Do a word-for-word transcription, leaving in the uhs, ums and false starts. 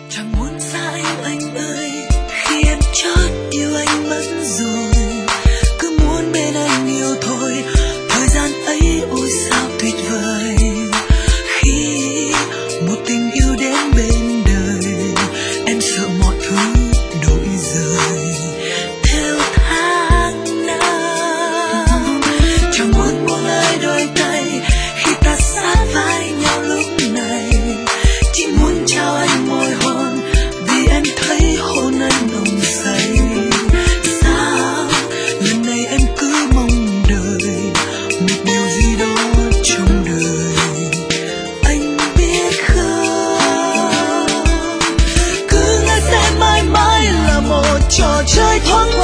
Chẳng muốn xa anh anh ơi, khi em chót yêu anh mất rồi. Cứ muốn bên anh nhiều thôi, thời gian ấy ôi sao tuyệt vời. Khi một tình yêu đến bên đời, em sợ mọi thứ đổi rời theo tháng năm. Chẳng muốn buông ai đôi tay khi ta sát vai nhau lúc này. Chỉ muốn trao anh môi hôn vì em thấy hôn anh nồng say. Sao lần này em cứ mong đợi một điều gì đó trong đời, anh biết không? Cứ ngỡ sẽ mãi mãi là một trò chơi thoáng